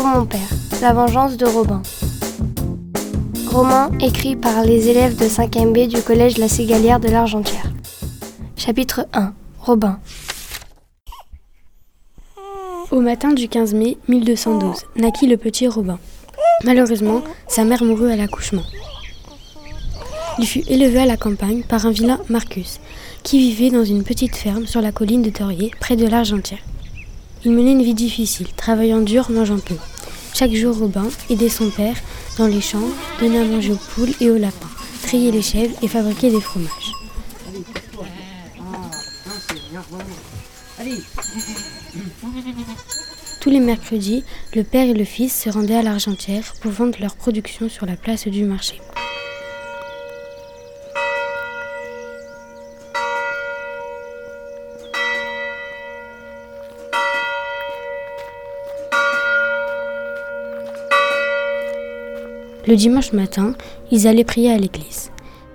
mon père, la vengeance de Robin. Roman écrit par les élèves de 5e B du collège La Cigalière de l'Argentière. Chapitre 1. Robin. Au matin du 15 mai 1212, naquit le petit Robin. Malheureusement, sa mère mourut à l'accouchement. Il fut élevé à la campagne par un vilain Marcus, qui vivait dans une petite ferme sur la colline de Torier, près de l'Argentière. Il menait une vie difficile, travaillant dur, mangeant peu. Chaque jour, Robin aidait son père dans les champs, donnait à manger aux poules et aux lapins, triait les chèvres et fabriquait des fromages. Tous les mercredis, le père et le fils se rendaient à l'Argentière pour vendre leur production sur la place du marché. Le dimanche matin, ils allaient prier à l'église.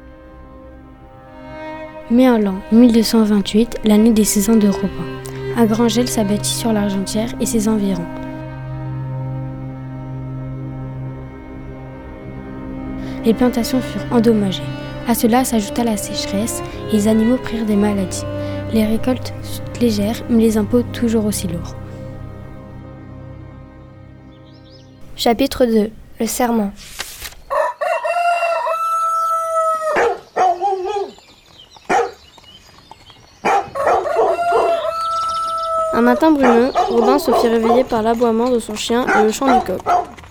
Mais en l'an 1228, l'année des 6 ans de Robin, un grand gel s'abattit sur l'Argentière et ses environs. Les plantations furent endommagées. À cela s'ajouta la sécheresse et les animaux prirent des maladies. Les récoltes furent légères, mais les impôts toujours aussi lourds. Chapitre 2. Le serment. Un matin brumeux, Robin se fit réveiller par l'aboiement de son chien et le chant du coq.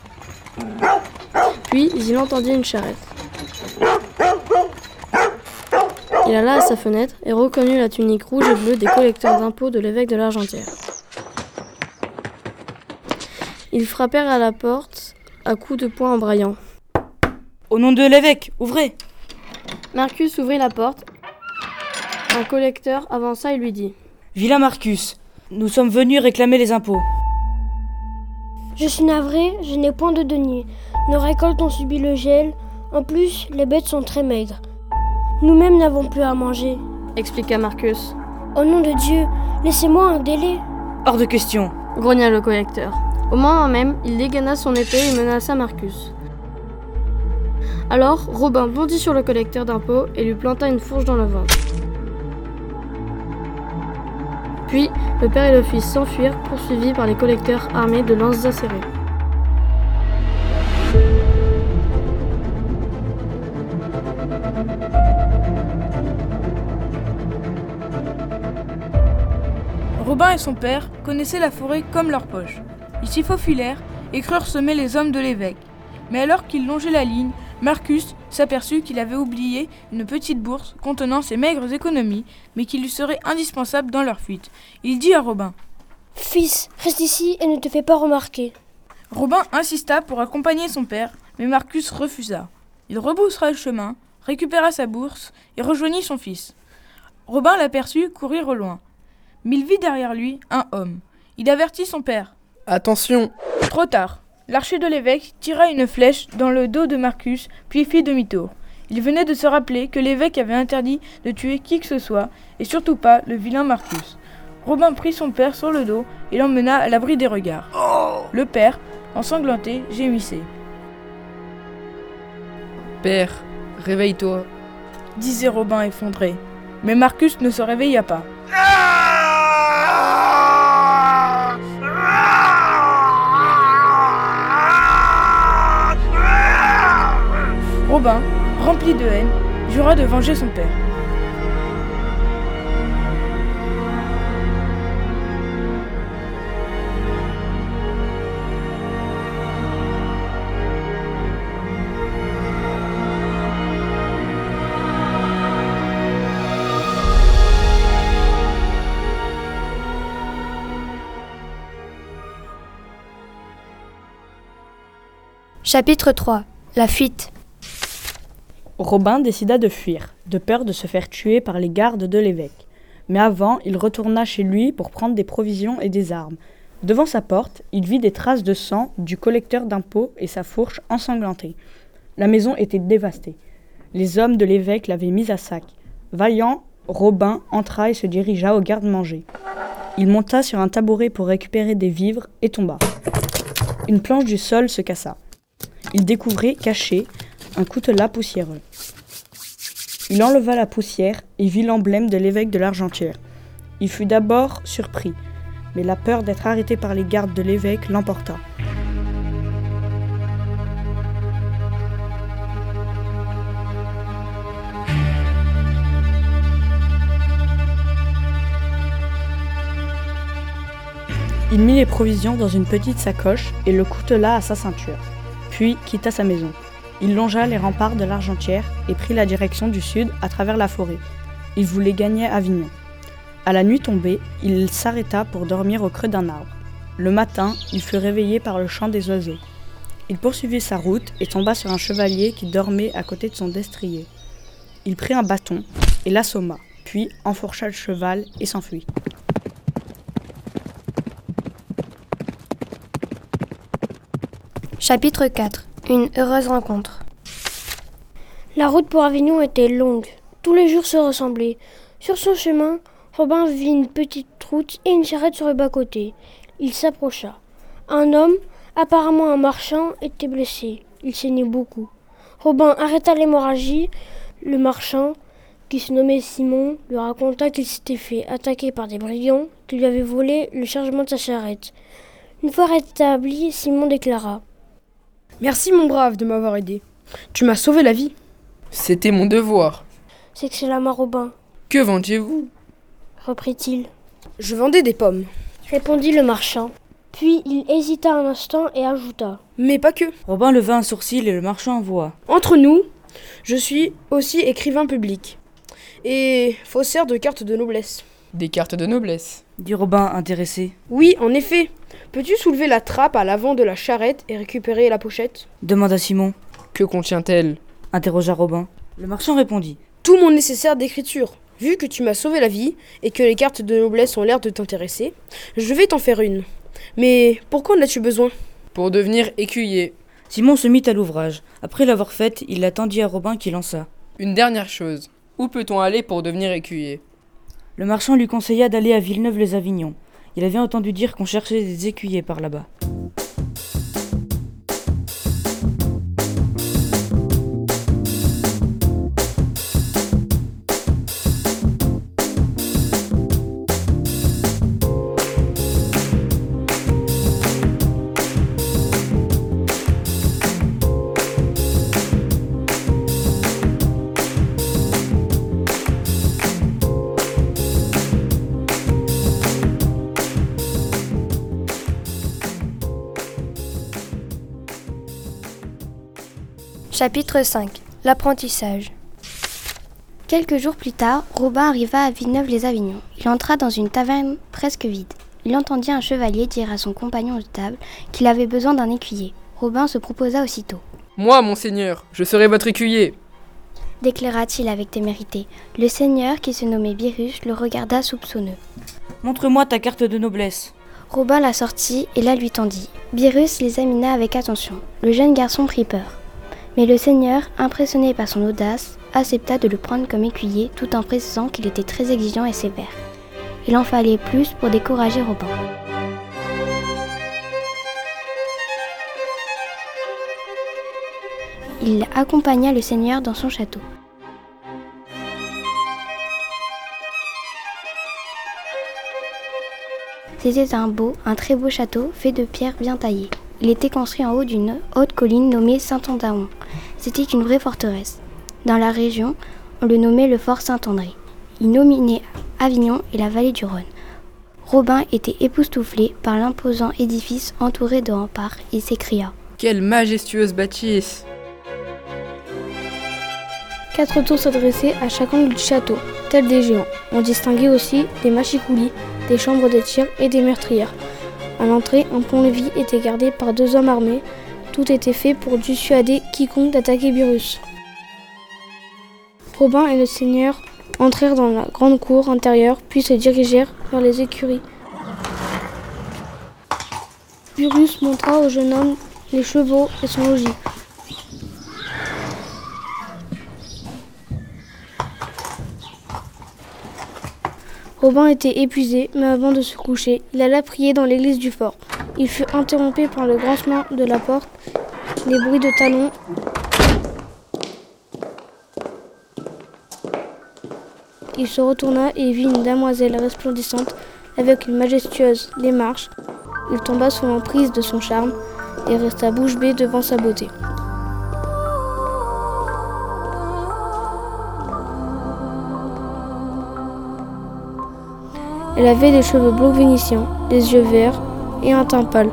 Puis il entendit une charrette. Il alla à sa fenêtre et reconnut la tunique rouge et bleue des collecteurs d'impôts de l'évêque de l'Argentière. Ils frappèrent à la porte à coups de poing en braillant. « Au nom de l'évêque, ouvrez !» Marcus ouvrit la porte. Un collecteur avança et lui dit : « Vilain Marcus, nous sommes venus réclamer les impôts. » « Je suis navré, je n'ai point de deniers. Nos récoltes ont subi le gel. En plus, les bêtes sont très maigres. Nous-mêmes n'avons plus à manger. » expliqua Marcus. « Au nom de Dieu, laissez-moi un délai. »« Hors de question !» grogna le collecteur. Au moment même, il dégaina son épée et menaça Marcus. Alors, Robin bondit sur le collecteur d'impôts et lui planta une fourche dans le ventre. Puis, le père et le fils s'enfuirent, poursuivis par les collecteurs armés de lances acérées. Robin et son père connaissaient la forêt comme leur poche. Ils s'y faufilèrent et crurent semer les hommes de l'évêque. Mais alors qu'ils longeaient la ligne, Marcus s'aperçut qu'il avait oublié une petite bourse contenant ses maigres économies, mais qui lui serait indispensable dans leur fuite. Il dit à Robin : « Fils, reste ici et ne te fais pas remarquer. » Robin insista pour accompagner son père, mais Marcus refusa. Il rebroussa le chemin, récupéra sa bourse et rejoignit son fils. Robin l'aperçut courir au loin. Mais il vit derrière lui un homme. Il avertit son père. « Attention !» Trop tard. L'archer de l'évêque tira une flèche dans le dos de Marcus, puis fit demi-tour. Il venait de se rappeler que l'évêque avait interdit de tuer qui que ce soit, et surtout pas le vilain Marcus. Robin prit son père sur le dos et l'emmena à l'abri des regards. Le père, ensanglanté, gémissait. « Père, réveille-toi !» disait Robin effondré. Mais Marcus ne se réveilla pas. Robin, rempli de haine, jura de venger son père. Chapitre 3. La fuite. Robin décida de fuir, de peur de se faire tuer par les gardes de l'évêque. Mais avant, il retourna chez lui pour prendre des provisions et des armes. Devant sa porte, il vit des traces de sang du collecteur d'impôts et sa fourche ensanglantée. La maison était dévastée. Les hommes de l'évêque l'avaient mise à sac. Vaillant, Robin entra et se dirigea au garde-manger. Il monta sur un tabouret pour récupérer des vivres et tomba. Une planche du sol se cassa. Il découvrit, caché, un coutelas poussiéreux. Il enleva la poussière et vit l'emblème de l'évêque de l'Argentière. Il fut d'abord surpris, mais la peur d'être arrêté par les gardes de l'évêque l'emporta. Il mit les provisions dans une petite sacoche et le coutelas à sa ceinture, puis quitta sa maison. Il longea les remparts de l'Argentière et prit la direction du sud à travers la forêt. Il voulait gagner Avignon. À la nuit tombée, il s'arrêta pour dormir au creux d'un arbre. Le matin, il fut réveillé par le chant des oiseaux. Il poursuivit sa route et tomba sur un chevalier qui dormait à côté de son destrier. Il prit un bâton et l'assomma, puis enfourcha le cheval et s'enfuit. Chapitre 4. Une heureuse rencontre. La route pour Avignon était longue. Tous les jours se ressemblaient. Sur son chemin, Robin vit une petite route et une charrette sur le bas-côté. Il s'approcha. Un homme, apparemment un marchand, était blessé. Il saignait beaucoup. Robin arrêta l'hémorragie. Le marchand, qui se nommait Simon, lui raconta qu'il s'était fait attaquer par des brigands qui lui avaient volé le chargement de sa charrette. Une fois rétabli, Simon déclara: Merci mon brave de m'avoir aidé. Tu m'as sauvé la vie. C'était mon devoir. s'exclama Robin. Que vendiez-vous ? Reprit-il. Je vendais des pommes. Répondit le marchand. Puis il hésita un instant et ajouta: Mais pas que. Robin leva un sourcil et le marchand avoua. Entre nous, je suis aussi écrivain public. Et faussaire de cartes de noblesse. Des cartes de noblesse. Dit Robin intéressé. Oui, en effet. Peux-tu soulever la trappe à l'avant de la charrette et récupérer la pochette ? Demanda Simon. Que contient-elle ? Interrogea Robin. Le marchand répondit. Tout mon nécessaire d'écriture. Vu que tu m'as sauvé la vie et que les cartes de noblesse ont l'air de t'intéresser, je vais t'en faire une. Mais pourquoi en as-tu besoin ? Pour devenir écuyer. Simon se mit à l'ouvrage. Après l'avoir faite, il la tendit à Robin qui lança. Une dernière chose. Où peut-on aller pour devenir écuyer ? Le marchand lui conseilla d'aller à Villeneuve-les-Avignon. Il avait entendu dire qu'on cherchait des écuyers par là-bas. Chapitre 5. L'apprentissage. Quelques jours plus tard, Robin arriva à Villeneuve-les-Avignon. Il entra dans une taverne presque vide. Il entendit un chevalier dire à son compagnon de table qu'il avait besoin d'un écuyer. Robin se proposa aussitôt. « Moi, monseigneur, je serai votre écuyer !» déclara-t-il avec témérité. Le seigneur, qui se nommait Birus, le regarda soupçonneux. « Montre-moi ta carte de noblesse. » Robin la sortit et la lui tendit. Birus l'examina avec attention. Le jeune garçon prit peur. Mais le seigneur, impressionné par son audace, accepta de le prendre comme écuyer tout en précisant qu'il était très exigeant et sévère. Il en fallait plus pour décourager Robin. Il accompagna le seigneur dans son château. C'était un très beau château fait de pierres bien taillées. Il était construit en haut d'une haute colline nommée Saint-Andaon. C'était une vraie forteresse. Dans la région, on le nommait le fort Saint-André. Il dominait Avignon et la vallée du Rhône. Robin était époustouflé par l'imposant édifice entouré de remparts et s'écria: Quelle majestueuse bâtisse ! 4 tours s'adressaient à chaque angle du château, tels des géants. On distinguait aussi des machicoulis, des chambres de tir et des meurtrières. À l'entrée, un pont-levis était gardé par 2 hommes armés. Tout était fait pour dissuader quiconque d'attaquer Birus. Robin et le seigneur entrèrent dans la grande cour intérieure, puis se dirigèrent vers les écuries. Birus montra au jeune homme les chevaux et son logis. Robin était épuisé, mais avant de se coucher, il alla prier dans l'église du fort. Il fut interrompu par le grincement de la porte, les bruits de talons. Il se retourna et vit une demoiselle resplendissante avec une majestueuse démarche. Il tomba sous l'emprise de son charme et resta bouche bée devant sa beauté. Elle avait des cheveux blonds vénitiens, des yeux verts et un teint pâle.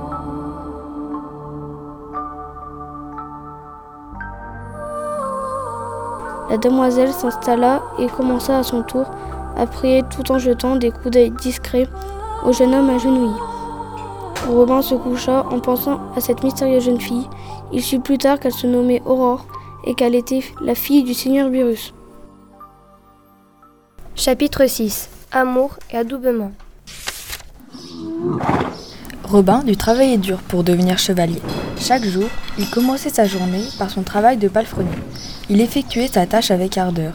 La demoiselle s'installa et commença à son tour à prier tout en jetant des coups d'œil discrets au jeune homme agenouillé. Robin se coucha en pensant à cette mystérieuse jeune fille. Il sut plus tard qu'elle se nommait Aurore et qu'elle était la fille du seigneur Birus. Chapitre 6. Amour et adoubement. Robin dut travailler dur pour devenir chevalier. Chaque jour, il commençait sa journée par son travail de palefrenier. Il effectuait sa tâche avec ardeur.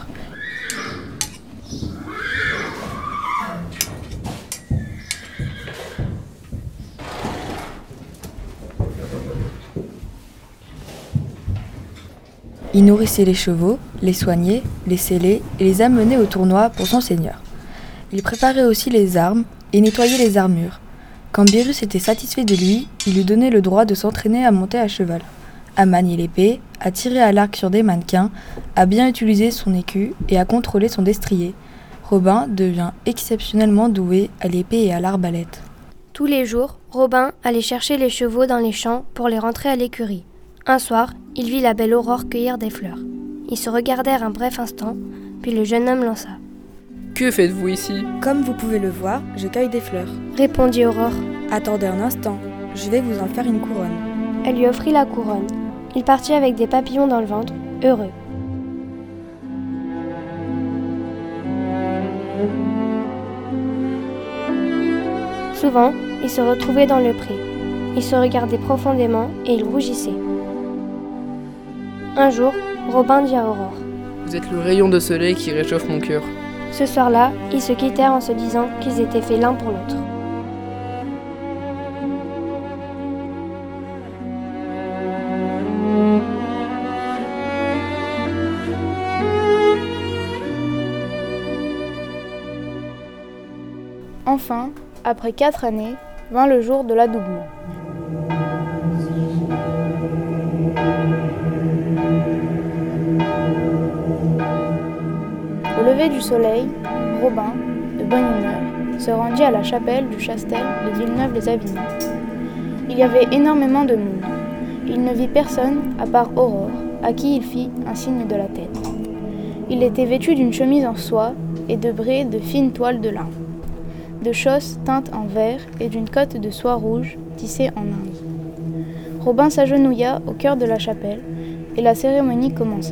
Il nourrissait les chevaux, les soignait, les sellait et les amenait au tournoi pour son seigneur. Il préparait aussi les armes et nettoyait les armures. Quand Birus était satisfait de lui, il lui donnait le droit de s'entraîner à monter à cheval, à manier l'épée, à tirer à l'arc sur des mannequins, à bien utiliser son écu et à contrôler son destrier. Robin devient exceptionnellement doué à l'épée et à l'arbalète. Tous les jours, Robin allait chercher les chevaux dans les champs pour les rentrer à l'écurie. Un soir, il vit la belle Aurore cueillir des fleurs. Ils se regardèrent un bref instant, puis le jeune homme lança. Que faites-vous ici ? Comme vous pouvez le voir, je cueille des fleurs. Répondit Aurore. Attendez un instant, je vais vous en faire une couronne. Elle lui offrit la couronne. Il partit avec des papillons dans le ventre, heureux. Souvent, ils se retrouvaient dans le pré. Ils se regardaient profondément et ils rougissaient. Un jour, Robin dit à Aurore. Vous êtes le rayon de soleil qui réchauffe mon cœur. Ce soir-là, ils se quittèrent en se disant qu'ils étaient faits l'un pour l'autre. Enfin, après 4 années, vint le jour de l'adoubement. Au lever du soleil, Robin, de bonne humeur, se rendit à la chapelle du Chastel de Villeneuve-les-Avignon. Il y avait énormément de monde. Il ne vit personne à part Aurore, à qui il fit un signe de la tête. Il était vêtu d'une chemise en soie et de braies de fine toile de lin, de chausses teintes en vert et d'une cotte de soie rouge tissée en Inde. Robin s'agenouilla au cœur de la chapelle et la cérémonie commença.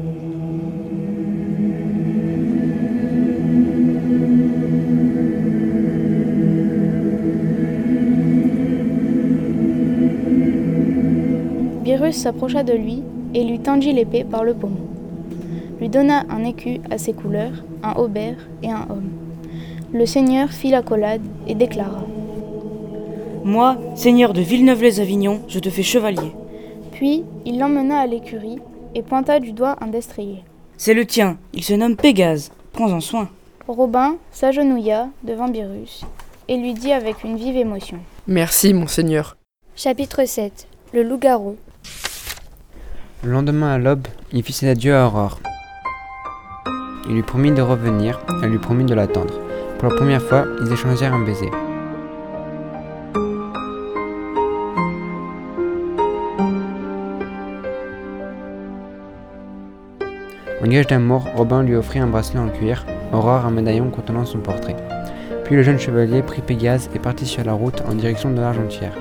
Birus s'approcha de lui et lui tendit l'épée par le pommeau. Lui donna un écu à ses couleurs, un haubert et un homme. Le seigneur fit l'accolade et déclara. Moi, seigneur de Villeneuve-les-Avignon, je te fais chevalier. Puis il l'emmena à l'écurie et pointa du doigt un destrier. C'est le tien, il se nomme Pégase, prends-en soin. Robin s'agenouilla devant Birus et lui dit avec une vive émotion. Merci, mon seigneur. Chapitre 7. Le loup-garou. Le lendemain à l'aube, il fit ses adieux à Aurore. Il lui promit de revenir, elle lui promit de l'attendre. Pour la première fois, ils échangèrent un baiser. En gage d'amour, Robin lui offrit un bracelet en cuir, Aurore un médaillon contenant son portrait. Puis le jeune chevalier prit Pégase et partit sur la route en direction de l'Argentière.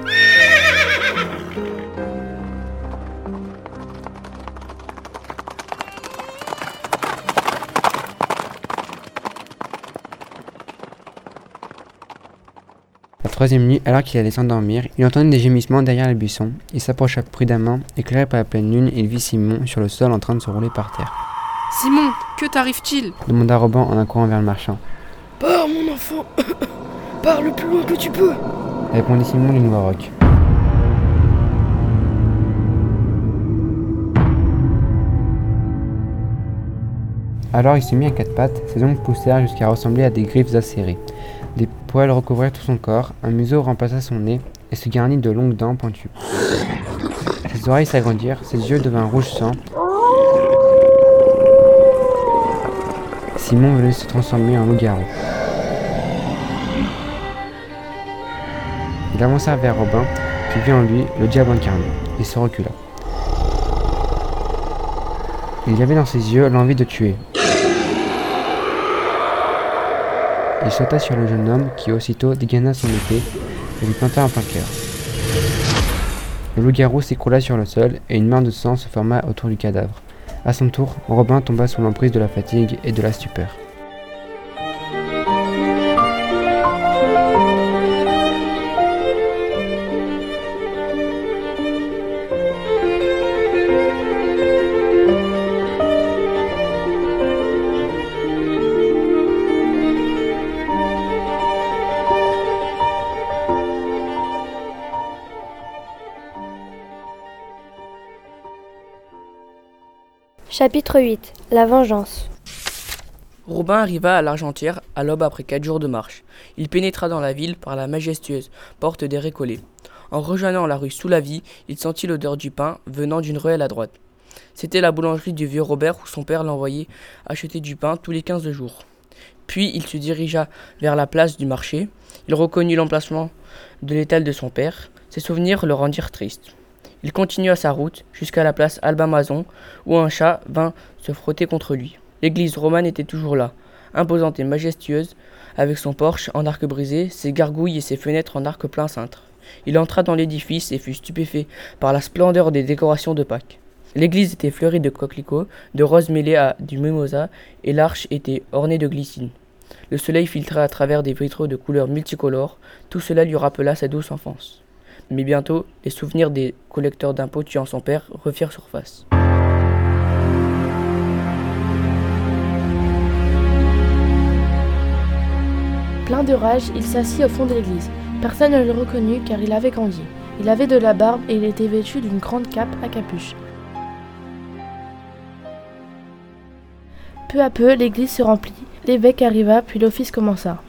La troisième nuit, alors qu'il allait s'endormir, il entendit des gémissements derrière les buissons. Il s'approcha prudemment, éclairé par la pleine lune, et il vit Simon sur le sol en train de se rouler par terre. Simon, que t'arrive-t-il ? Demanda Robin en accourant vers le marchand. Pars, mon enfant. Pars le plus loin que tu peux. Répondit Simon du Noiroc. Alors il se mit à quatre pattes, ses ongles poussèrent jusqu'à ressembler à des griffes acérées. Des poils recouvrirent tout son corps, un museau remplaça son nez et se garnit de longues dents pointues. Ses oreilles s'agrandirent, ses yeux devinrent rouge sang. Simon venait se transformer en loup-garou. Il avança vers Robin, puis vit en lui le diable incarné, et se recula. Il y avait dans ses yeux l'envie de tuer. Il sauta sur le jeune homme qui aussitôt dégaina son épée et lui planta en plein cœur. Le loup-garou s'écroula sur le sol et une main de sang se forma autour du cadavre. À son tour, Robin tomba sous l'emprise de la fatigue et de la stupeur. Chapitre 8. La vengeance. Robin arriva à l'Argentière à l'aube après 4 jours de marche. Il pénétra dans la ville par la majestueuse porte des Récollets. En rejoignant la rue Sous-la-Vie, il sentit l'odeur du pain venant d'une ruelle à droite. C'était la boulangerie du vieux Robert où son père l'envoyait acheter du pain tous les 15 jours. Puis il se dirigea vers la place du marché. Il reconnut l'emplacement de l'étal de son père. Ses souvenirs le rendirent triste. Il continua sa route jusqu'à la place Albin-Mazon où un chat vint se frotter contre lui. L'église romane était toujours là, imposante et majestueuse, avec son porche en arc brisé, ses gargouilles et ses fenêtres en arc plein cintre. Il entra dans l'édifice et fut stupéfait par la splendeur des décorations de Pâques. L'église était fleurie de coquelicots, de roses mêlées à du mimosa, et l'arche était ornée de glycines. Le soleil filtrait à travers des vitraux de couleurs multicolores, tout cela lui rappela sa douce enfance. Mais bientôt, les souvenirs des collecteurs d'impôts tuant son père refirent surface. Plein de rage, il s'assit au fond de l'église. Personne ne le reconnut car il avait grandi. Il avait de la barbe et il était vêtu d'une grande cape à capuche. Peu à peu, l'église se remplit. L'évêque arriva, puis l'office commença.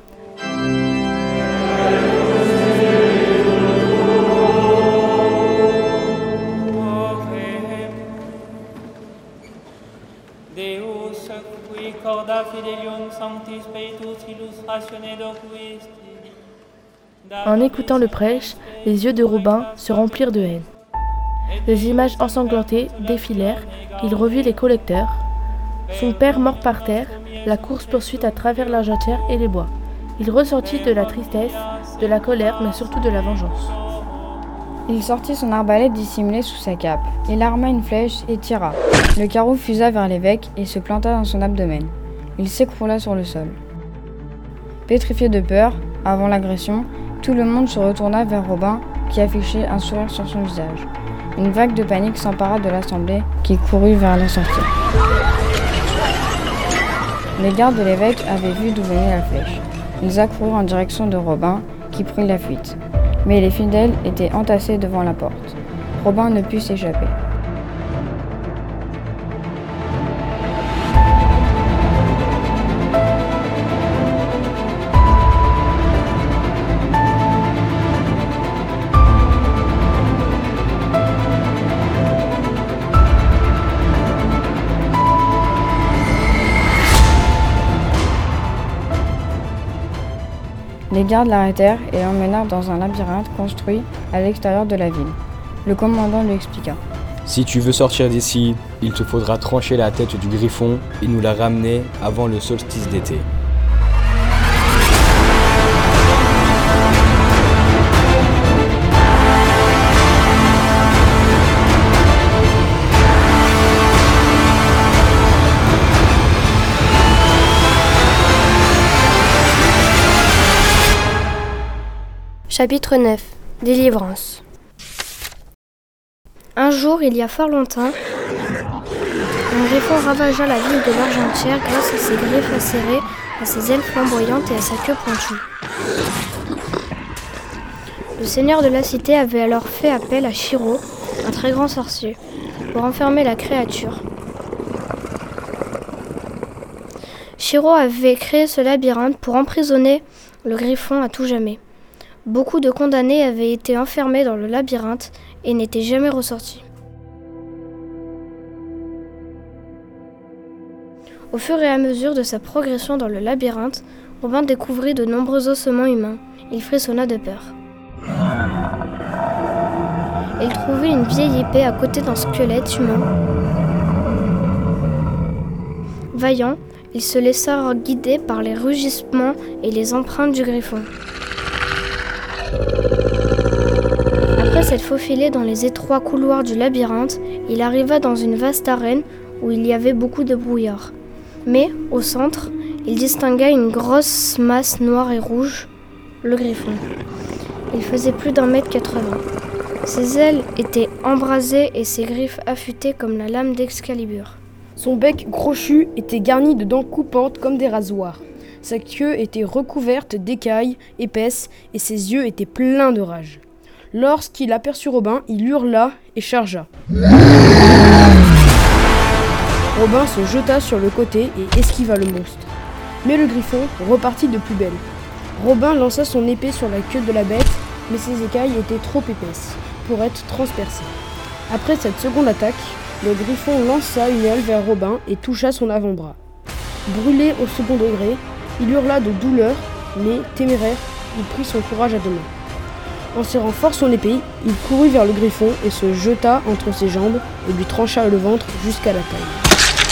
En écoutant le prêche, les yeux de Robin se remplirent de haine. Des images ensanglantées défilèrent, il revit les collecteurs, son père mort par terre, la course-poursuite à travers l'Argentière et les bois. Il ressentit de la tristesse, de la colère, mais surtout de la vengeance. Il sortit son arbalète dissimulée sous sa cape. Il arma une flèche et tira. Le carreau fusa vers l'évêque et se planta dans son abdomen. Il s'écroula sur le sol. Pétrifié de peur, avant l'agression, tout le monde se retourna vers Robin, qui affichait un sourire sur son visage. Une vague de panique s'empara de l'assemblée, qui courut vers la sortie. Les gardes de l'évêque avaient vu d'où venait la flèche. Ils accoururent en direction de Robin, qui prit la fuite. Mais les fidèles étaient entassés devant la porte. Robin ne put s'échapper. Les gardes l'arrêtèrent et l'emmenèrent dans un labyrinthe construit à l'extérieur de la ville. Le commandant lui expliqua. Si tu veux sortir d'ici, il te faudra trancher la tête du griffon et nous la ramener avant le solstice d'été. Chapitre 9. Délivrance. Un jour, il y a fort longtemps, un griffon ravagea la ville de l'Argentière grâce à ses griffes acérées à ses ailes flamboyantes et à sa queue pointue. Le seigneur de la cité avait alors fait appel à Shiro, un très grand sorcier, pour enfermer la créature. Shiro avait créé ce labyrinthe pour emprisonner le griffon à tout jamais. Beaucoup de condamnés avaient été enfermés dans le labyrinthe et n'étaient jamais ressortis. Au fur et à mesure de sa progression dans le labyrinthe, Robin découvrit de nombreux ossements humains. Il frissonna de peur. Il trouvait une vieille épée à côté d'un squelette humain. Vaillant, il se laissa guider par les rugissements et les empreintes du griffon. Après s'être faufilé dans les étroits couloirs du labyrinthe, il arriva dans une vaste arène où il y avait beaucoup de brouillard. Mais, au centre, il distingua une grosse masse noire et rouge, le griffon. Il faisait plus d'1,80 m. Ses ailes étaient embrasées et ses griffes affûtées comme la lame d'Excalibur. Son bec crochu était garni de dents coupantes comme des rasoirs. Sa queue était recouverte d'écailles épaisses et ses yeux étaient pleins de rage. Lorsqu'il aperçut Robin, il hurla et chargea. Robin se jeta sur le côté et esquiva le monstre. Mais le griffon repartit de plus belle. Robin lança son épée sur la queue de la bête, mais ses écailles étaient trop épaisses pour être transpercées. Après cette seconde attaque, le griffon lança une aile vers Robin et toucha son avant-bras. Brûlé au second degré, il hurla de douleur, mais téméraire, il prit son courage à deux mains. En serrant fort son épée, il courut vers le griffon et se jeta entre ses jambes et lui trancha le ventre jusqu'à la taille.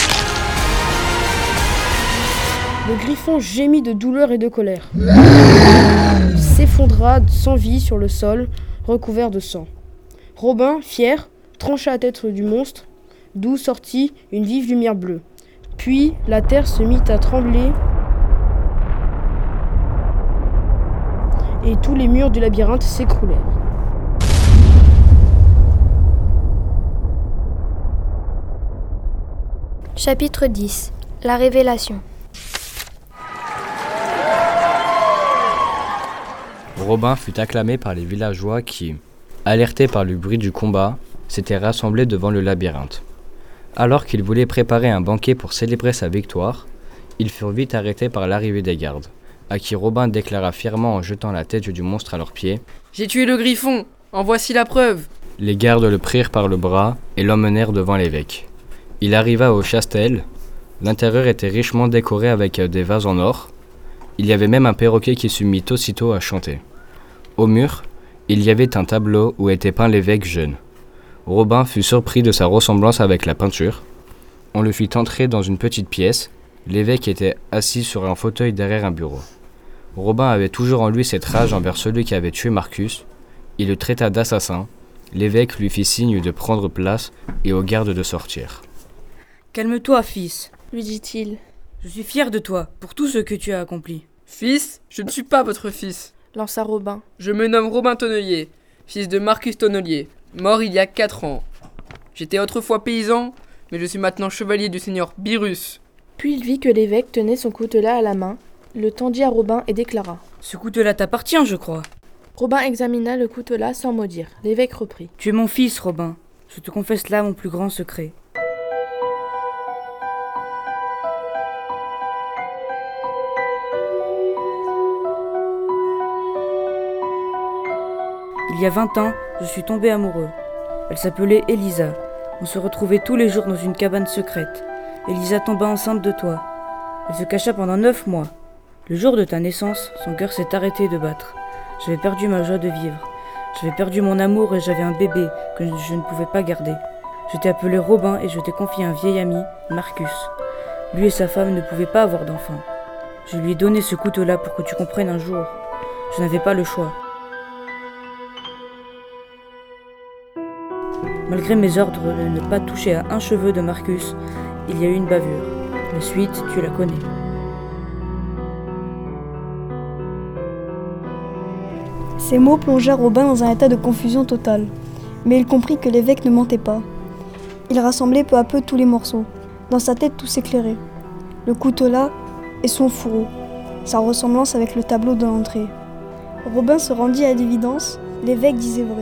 Le griffon gémit de douleur et de colère. Il s'effondra sans vie sur le sol, recouvert de sang. Robin, fier, trancha la tête du monstre, d'où sortit une vive lumière bleue. Puis la terre se mit à trembler et tous les murs du labyrinthe s'écroulèrent. Chapitre 10. La révélation. Robin fut acclamé par les villageois qui, alertés par le bruit du combat, s'étaient rassemblés devant le labyrinthe. Alors qu'ils voulaient préparer un banquet pour célébrer sa victoire, ils furent vite arrêtés par l'arrivée des gardes, à qui Robin déclara fièrement en jetant la tête du monstre à leurs pieds : « J'ai tué le griffon, en voici la preuve !» Les gardes le prirent par le bras et l'emmenèrent devant l'évêque. Il arriva au chastel. L'intérieur était richement décoré avec des vases en or. Il y avait même un perroquet qui se mit aussitôt à chanter. Au mur, il y avait un tableau où était peint l'évêque jeune. Robin fut surpris de sa ressemblance avec la peinture. On le fit entrer dans une petite pièce. L'évêque était assis sur un fauteuil derrière un bureau. Robin avait toujours en lui cette rage envers celui qui avait tué Marcus. Il le traita d'assassin. L'évêque lui fit signe de prendre place et aux gardes de sortir. « Calme-toi, fils, lui dit-il. Je suis fier de toi pour tout ce que tu as accompli. »« Fils, je ne suis pas votre fils, lança Robin. Je me nomme Robin Tonnelier, fils de Marcus Tonnelier, mort il y a 4 ans. J'étais autrefois paysan, mais je suis maintenant chevalier du seigneur Birus. » Puis il vit que l'évêque tenait son coutelas à la main, le tendit à Robin et déclara : « Ce coutelas t'appartient, je crois. » Robin examina le coutelas sans mot dire. L'évêque reprit : « Tu es mon fils, Robin. Je te confesse là mon plus grand secret. » Il y a 20 ans, je suis tombé amoureux. Elle s'appelait Elisa. On se retrouvait tous les jours dans une cabane secrète. Elisa tomba enceinte de toi. Elle se cacha pendant 9 mois. Le jour de ta naissance, son cœur s'est arrêté de battre. J'avais perdu ma joie de vivre. J'avais perdu mon amour et j'avais un bébé que je ne pouvais pas garder. Je t'ai appelé Robin et je t'ai confié un vieil ami, Marcus. Lui et sa femme ne pouvaient pas avoir d'enfant. Je lui ai donné ce couteau-là pour que tu comprennes un jour. Je n'avais pas le choix. Malgré mes ordres de ne pas toucher à un cheveu de Marcus, il y a eu une bavure. La suite, tu la connais. Ces mots plongèrent Robin dans un état de confusion totale. Mais il comprit que l'évêque ne mentait pas. Il rassemblait peu à peu tous les morceaux. Dans sa tête, tout s'éclairait. Le coutelas et son fourreau. sa ressemblance avec le tableau de l'entrée. Robin se rendit à l'évidence, l'évêque disait vrai.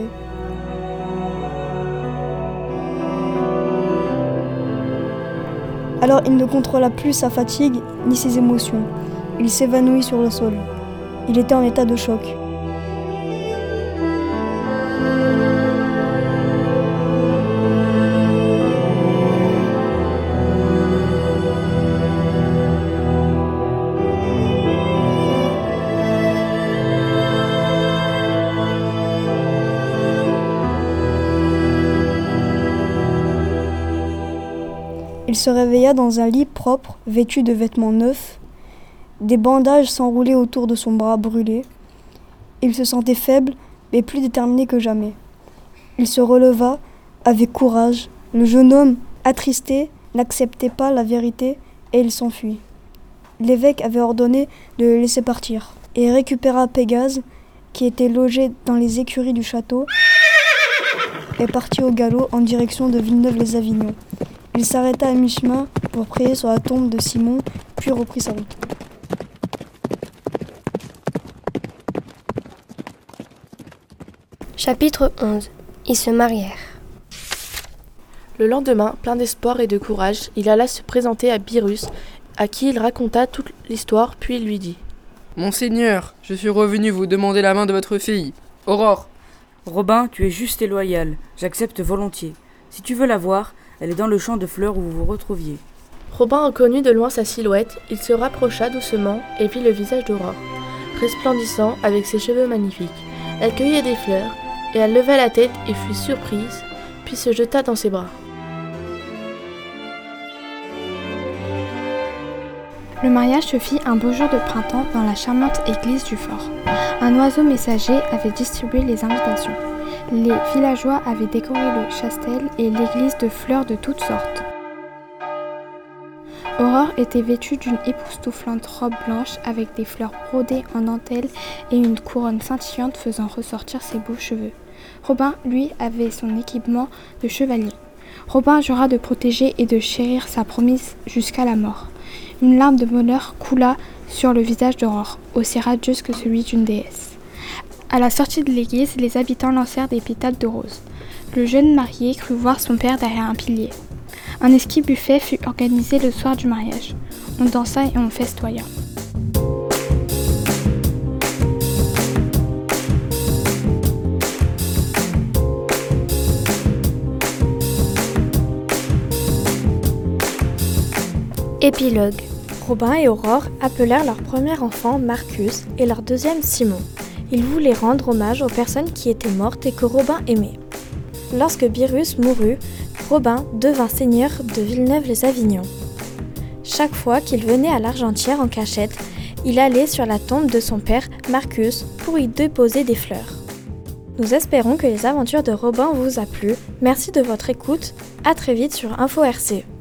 Alors il ne contrôla plus sa fatigue ni ses émotions. Il s'évanouit sur le sol. Il était en état de choc. Il se réveilla dans un lit propre, vêtu de vêtements neufs. Des bandages s'enroulaient autour de son bras brûlé. Il se sentait faible, mais plus déterminé que jamais. Il se releva avec courage. Le jeune homme, attristé, n'acceptait pas la vérité et il s'enfuit. L'évêque avait ordonné de le laisser partir et récupéra Pégase, qui était logé dans les écuries du château, et partit au galop en direction de Villeneuve-les-Avignon. Il s'arrêta à mi-chemin pour prier sur la tombe de Simon, puis reprit sa route. Chapitre 11. Ils se marièrent. Le lendemain, plein d'espoir et de courage, il alla se présenter à Birus, à qui il raconta toute l'histoire, puis il lui dit « Monseigneur, je suis revenu vous demander la main de votre fille, Aurore. » Robin, tu es juste et loyal, j'accepte volontiers. Si tu veux la voir, elle est dans le champ de fleurs où vous vous retrouviez. Robin reconnut de loin sa silhouette, il se rapprocha doucement et vit le visage d'Aurore, resplendissant avec ses cheveux magnifiques. Elle cueillait des fleurs, et elle leva la tête et fut surprise, puis se jeta dans ses bras. Le mariage se fit un beau jour de printemps dans la charmante église du fort. Un oiseau messager avait distribué les invitations. Les villageois avaient décoré le chastel et l'église de fleurs de toutes sortes. Aurore était vêtue d'une époustouflante robe blanche avec des fleurs brodées en dentelle et une couronne scintillante faisant ressortir ses beaux cheveux. Robin, lui, avait son équipement de chevalier. Robin jura de protéger et de chérir sa promise jusqu'à la mort. Une larme de bonheur coula sur le visage d'Aurore, aussi radieuse que celui d'une déesse. À la sortie de l'église, les habitants lancèrent des pétales de roses. Le jeune marié crut voir son père derrière un pilier. Un exquis buffet fut organisé le soir du mariage. On dansa et on festoya. Épilogue. Robin et Aurore appelèrent leur premier enfant Marcus et leur deuxième Simon. Ils voulaient rendre hommage aux personnes qui étaient mortes et que Robin aimait. Lorsque Birus mourut, Robin devint seigneur de Villeneuve-les-Avignon. Chaque fois qu'il venait à l'Argentière en cachette, il allait sur la tombe de son père Marcus pour y déposer des fleurs. Nous espérons que les aventures de Robin vous a plu. Merci de votre écoute. À très vite sur Info RC.